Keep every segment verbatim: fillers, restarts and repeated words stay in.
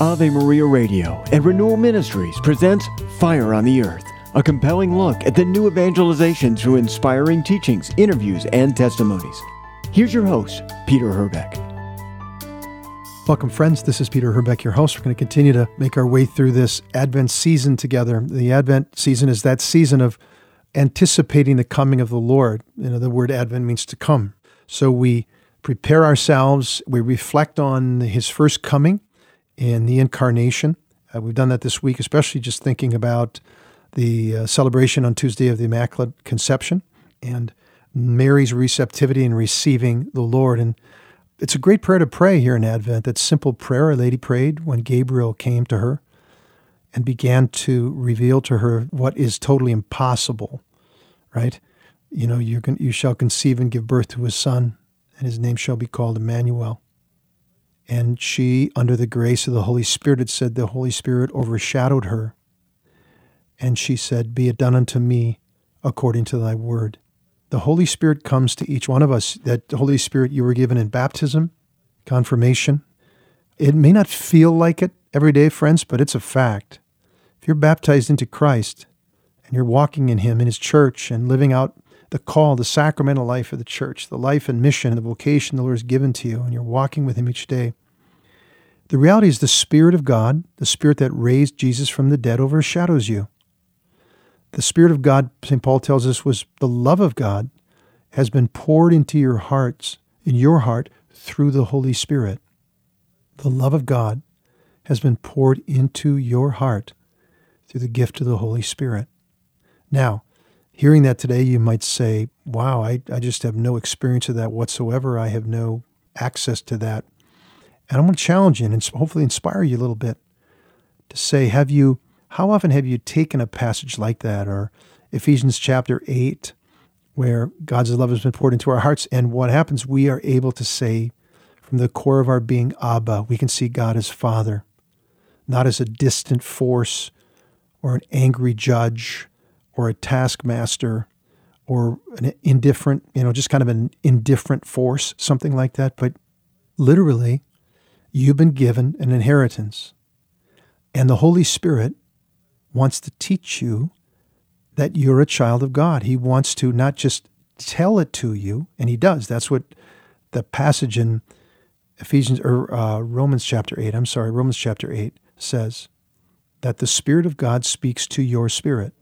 Ave Maria Radio and Renewal Ministries presents Fire on the Earth, a compelling look at the new evangelization through inspiring teachings, interviews, and testimonies. Here's your host, Peter Herbeck. Welcome, friends. This is Peter Herbeck, your host. We're going to continue to make our way through this Advent season together. The Advent season is that season of anticipating the coming of the Lord. You know, the word Advent means to come. So we prepare ourselves, we reflect on his first coming and the incarnation. Uh, we've done that this week, especially just thinking about the uh, celebration on Tuesday of the Immaculate Conception and Mary's receptivity in receiving the Lord. And it's a great prayer to pray here in Advent. That simple prayer Our Lady prayed when Gabriel came to her and began to reveal to her what is totally impossible, right? You know, you can, you shall conceive and give birth to a son, and his name shall be called Emmanuel. And she, under the grace of the Holy Spirit, it said the Holy Spirit overshadowed her. And she said, "Be it done unto me according to thy word." The Holy Spirit comes to each one of us. That Holy Spirit you were given in baptism, confirmation. It may not feel like it every day, friends, but it's a fact. If you're baptized into Christ and you're walking in him, in his church, and living out the call, the sacramental life of the church, the life and mission and the vocation the Lord has given to you, and you're walking with him each day, the reality is the Spirit of God, the Spirit that raised Jesus from the dead, overshadows you. The Spirit of God, Saint Paul tells us, was the love of God has been poured into your hearts, in your heart, through the Holy Spirit. The love of God has been poured into your heart through the gift of the Holy Spirit. Now, hearing that today, you might say, wow, I, I just have no experience of that whatsoever. I have no access to that. And I'm going to challenge you and hopefully inspire you a little bit to say, have you, how often have you taken a passage like that, or Ephesians chapter eight, where God's love has been poured into our hearts, and what happens, we are able to say from the core of our being, Abba, we can see God as Father, not as a distant force or an angry judge or a taskmaster or an indifferent, you know, just kind of an indifferent force, something like that. But literally, you've been given an inheritance. And the Holy Spirit wants to teach you that you're a child of God. He wants to not just tell it to you, and he does. That's what the passage in Ephesians or uh, Romans chapter eight, I'm sorry, Romans chapter eight says, that the Spirit of God speaks to your spirit.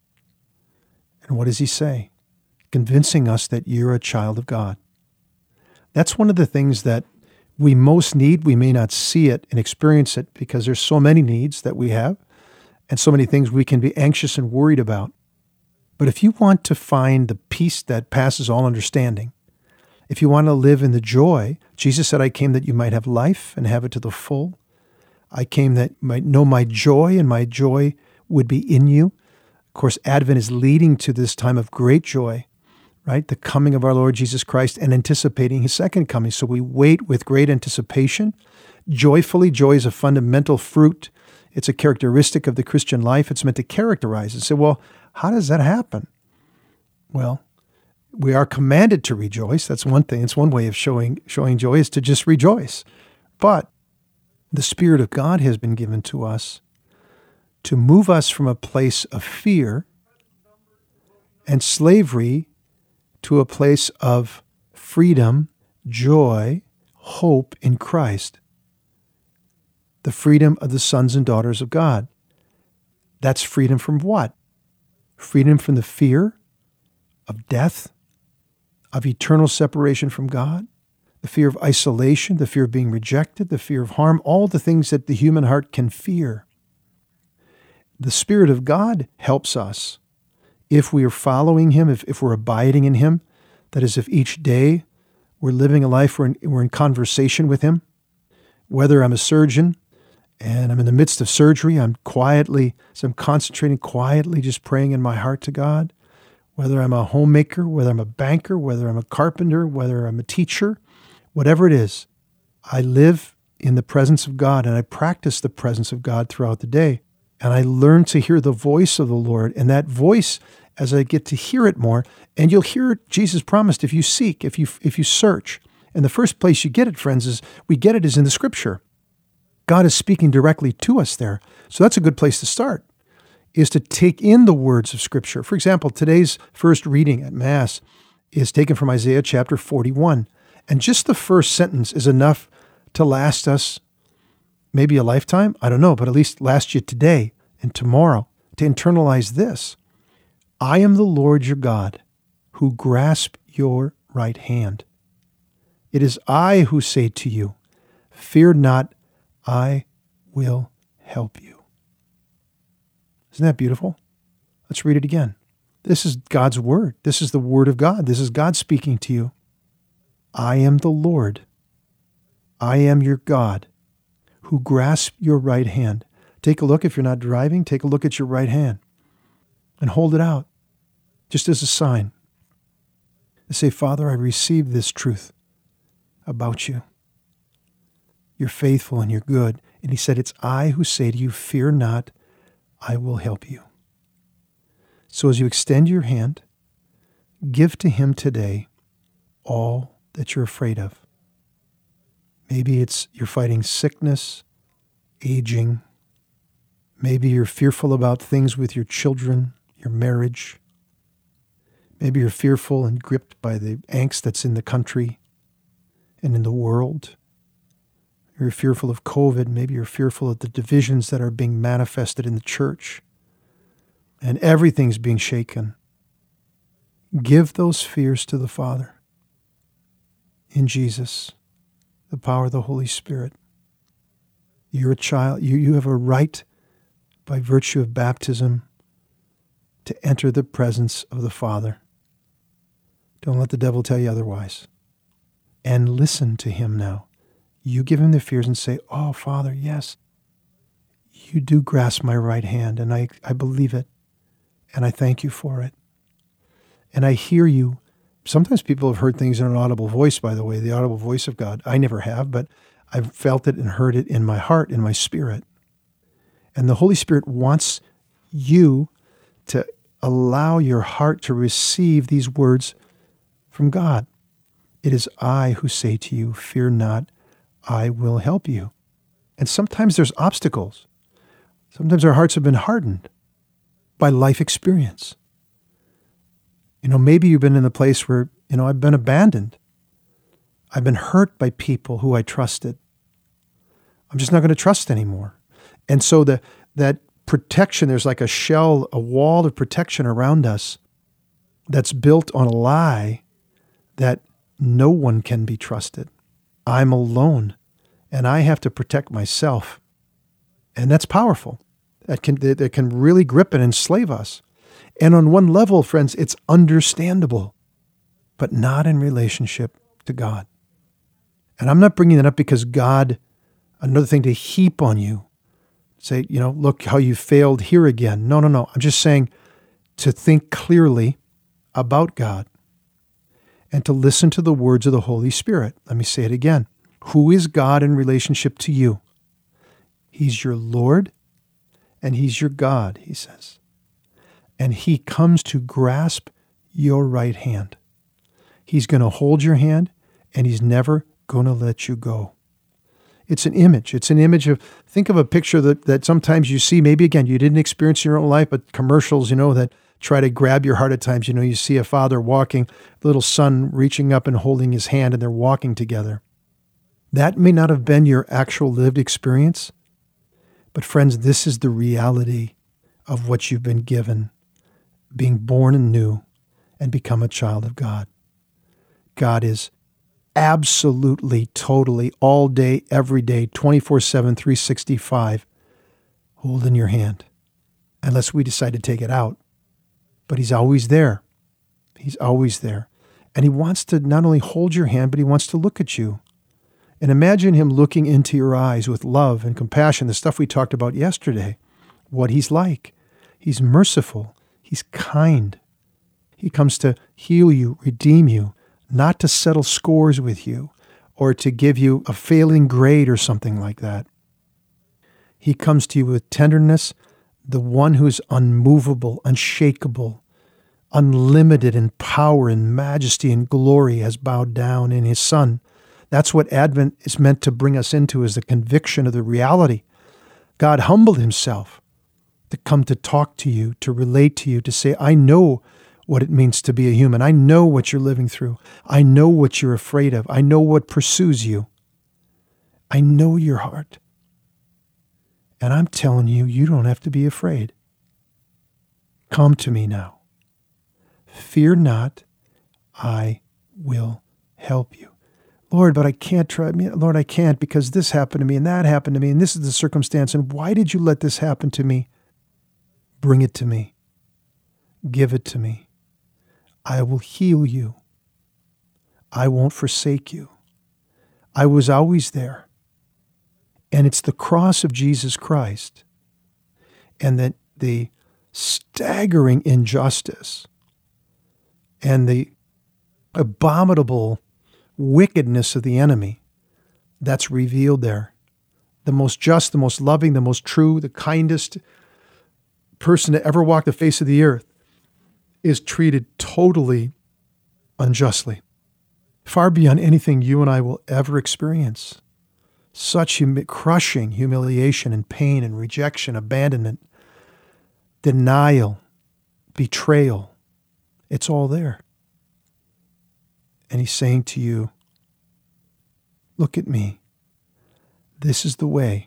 And what does he say? Convincing us that you're a child of God. That's one of the things that we most need. We may not see it and experience it because there's so many needs that we have and so many things we can be anxious and worried about. But if you want to find the peace that passes all understanding, if you want to live in the joy, Jesus said, I came that you might have life and have it to the full. I came that you might know my joy, and my joy would be in you. Of course, Advent is leading to this time of great joy, right? The coming of our Lord Jesus Christ and anticipating his second coming. So we wait with great anticipation, joyfully. Joy is a fundamental fruit. It's a characteristic of the Christian life. It's meant to characterize it. So, well, how does that happen? Well, we are commanded to rejoice. That's one thing. It's one way of showing showing joy is to just rejoice. But the Spirit of God has been given to us to move us from a place of fear and slavery to a place of freedom, joy, hope in Christ. The freedom of the sons and daughters of God. That's freedom from what? Freedom from the fear of death, of eternal separation from God, the fear of isolation, the fear of being rejected, the fear of harm, all the things that the human heart can fear. The Spirit of God helps us if we are following him, if, if we're abiding in him. That is, if each day we're living a life where we're in conversation with him. Whether I'm a surgeon and I'm in the midst of surgery, I'm quietly, so I'm concentrating quietly, just praying in my heart to God. Whether I'm a homemaker, whether I'm a banker, whether I'm a carpenter, whether I'm a teacher, whatever it is, I live in the presence of God, and I practice the presence of God throughout the day. And I learn to hear the voice of the Lord. And that voice, as I get to hear it more, and you'll hear it, Jesus promised, if you seek, if you if you search. And the first place you get it, friends, is we get it is in the Scripture. God is speaking directly to us there. So that's a good place to start, is to take in the words of Scripture. For example, today's first reading at Mass is taken from Isaiah chapter forty-one. And just the first sentence is enough to last us maybe a lifetime. I don't know, but at least last you today and tomorrow, to internalize this. I am the Lord your God, who grasp your right hand. It is I who say to you, fear not, I will help you. Isn't that beautiful? Let's read it again. This is God's word. This is the word of God. This is God speaking to you. I am the Lord. I am your God, who grasp your right hand. Take a look, if you're not driving, take a look at your right hand and hold it out, just as a sign. And say, Father, I receive this truth about you. You're faithful and you're good. And he said, it's I who say to you, fear not, I will help you. So as you extend your hand, give to him today all that you're afraid of. Maybe it's you're fighting sickness, aging. Maybe you're fearful about things with your children, your marriage. Maybe you're fearful and gripped by the angst that's in the country and in the world. You're fearful of COVID. Maybe you're fearful of the divisions that are being manifested in the church. And everything's being shaken. Give those fears to the Father. In Jesus, the power of the Holy Spirit. You're a child. You, you have a right, by virtue of baptism, to enter the presence of the Father. Don't let the devil tell you otherwise. And listen to him now. You give him the fears and say, oh, Father, yes, you do grasp my right hand, and I, I believe it, and I thank you for it. And I hear you. Sometimes people have heard things in an audible voice, by the way, the audible voice of God. I never have, but I've felt it and heard it in my heart, in my spirit. And the Holy Spirit wants you to allow your heart to receive these words from God. It is I who say to you, fear not, I will help you. And sometimes there's obstacles. Sometimes our hearts have been hardened by life experience. You know, maybe you've been in a place where, you know, I've been abandoned. I've been hurt by people who I trusted. I'm just not going to trust anymore. And so the that protection, there's like a shell, a wall of protection around us that's built on a lie that no one can be trusted. I'm alone, and I have to protect myself. And that's powerful. That can, that can really grip and enslave us. And on one level, friends, it's understandable, but not in relationship to God. And I'm not bringing that up because God, another thing to heap on you, say, you know, look how you failed here again. No, no, no. I'm just saying to think clearly about God and to listen to the words of the Holy Spirit. Let me say it again. Who is God in relationship to you? He's your Lord and he's your God, he says. And he comes to grasp your right hand. He's going to hold your hand and he's never going to let you go. It's an image. It's an image of, think of a picture that, that sometimes you see, maybe again, you didn't experience in your own life, but commercials, you know, that try to grab your heart at times. You know, you see a father walking, little son reaching up and holding his hand, and they're walking together. That may not have been your actual lived experience, but friends, this is the reality of what you've been given, being born anew and become a child of God. God is absolutely, totally, all day, every day, twenty-four seven, three sixty-five, holding your hand, unless we decide to take it out. But he's always there. He's always there. And he wants to not only hold your hand, but he wants to look at you. And imagine him looking into your eyes with love and compassion, the stuff we talked about yesterday, what he's like. He's merciful. He's kind. He comes to heal you, redeem you, not to settle scores with you or to give you a failing grade or something like that. He comes to you with tenderness, the one who's unmovable, unshakable, unlimited in power and majesty and glory has bowed down in his Son. That's what Advent is meant to bring us into, is the conviction of the reality. God humbled himself to come to talk to you, to relate to you, to say, I know what it means to be a human. I know what you're living through. I know what you're afraid of. I know what pursues you. I know your heart. And I'm telling you, you don't have to be afraid. Come to me now. Fear not, I will help you. Lord, but I can't try. Lord, I can't because this happened to me and that happened to me and this is the circumstance. And why did you let this happen to me? Bring it to me. Give it to me. I will heal you. I won't forsake you. I was always there. And it's the cross of Jesus Christ and the, the staggering injustice and the abominable wickedness of the enemy that's revealed there. The most just, the most loving, the most true, the kindest person to ever walk the face of the earth is treated totally unjustly, far beyond anything you and I will ever experience. Such hum- crushing humiliation and pain and rejection, abandonment, denial, betrayal. It's all there. And he's saying to you, look at me. This is the way.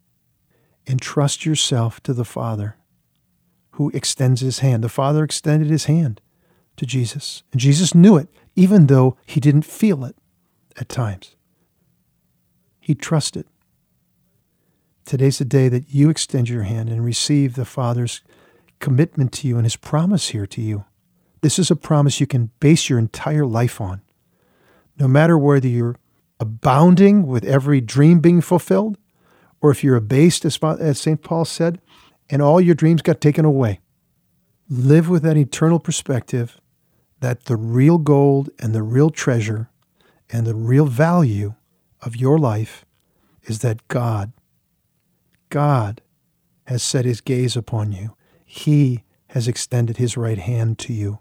Entrust yourself to the Father who extends his hand. The Father extended his hand to Jesus. And Jesus knew it, even though he didn't feel it at times. He trusted. Today's the day that you extend your hand and receive the Father's commitment to you and his promise here to you. This is a promise you can base your entire life on. No matter whether you're abounding with every dream being fulfilled, or if you're abased, as Saint Paul said, and all your dreams got taken away. Live with that eternal perspective that the real gold and the real treasure and the real value of your life is that God, God has set his gaze upon you. He has extended his right hand to you.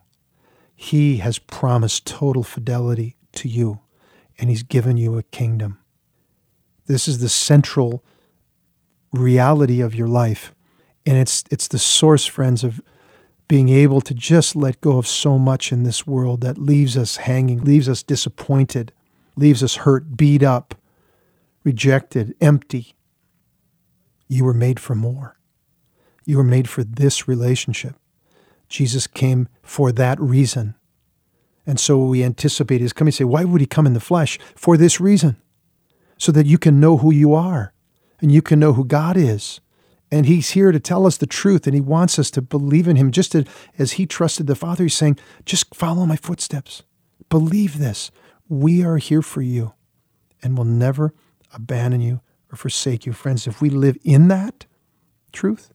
He has promised total fidelity to you, and he's given you a kingdom. This is the central reality of your life, and it's it's the source, friends, of being able to just let go of so much in this world that leaves us hanging, leaves us disappointed, leaves us hurt, beat up, rejected, empty. You were made for more. You were made for this relationship. Jesus came for that reason. And so we anticipate his coming. Say, why would he come in the flesh? For this reason. So that you can know who you are and you can know who God is. And he's here to tell us the truth, and he wants us to believe in him just as he trusted the Father. He's saying, just follow my footsteps. Believe this. We are here for you and will never abandon you or forsake you. Friends, if we live in that truth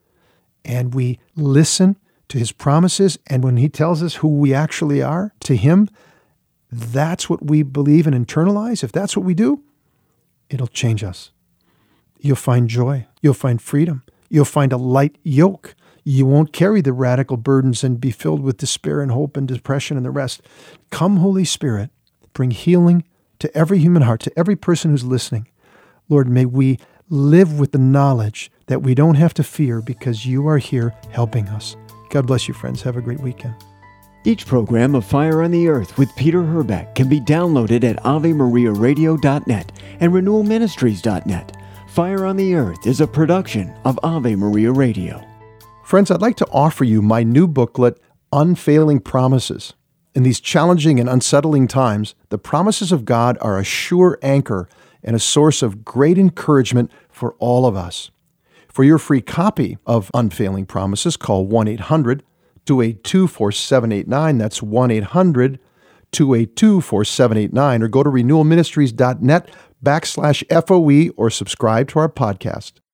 and we listen to his promises, and when he tells us who we actually are to him, that's what we believe and internalize. If that's what we do, it'll change us. You'll find joy. You'll find freedom. You'll find a light yoke. You won't carry the radical burdens and be filled with despair and hope and depression and the rest. Come, Holy Spirit, bring healing to every human heart, to every person who's listening. Lord, may we live with the knowledge that we don't have to fear because you are here helping us. God bless you, friends. Have a great weekend. Each program of Fire on the Earth with Peter Herbeck can be downloaded at ave maria radio dot net and renewal ministries dot net. Fire on the Earth is a production of Ave Maria Radio. Friends, I'd like to offer you my new booklet, Unfailing Promises. In these challenging and unsettling times, the promises of God are a sure anchor and a source of great encouragement for all of us. For your free copy of Unfailing Promises, call one eight hundred two eight two four seven eight nine. That's one eight hundred two eight two four seven eight nine, or go to renewal ministries dot net backslash F O E or subscribe to our podcast.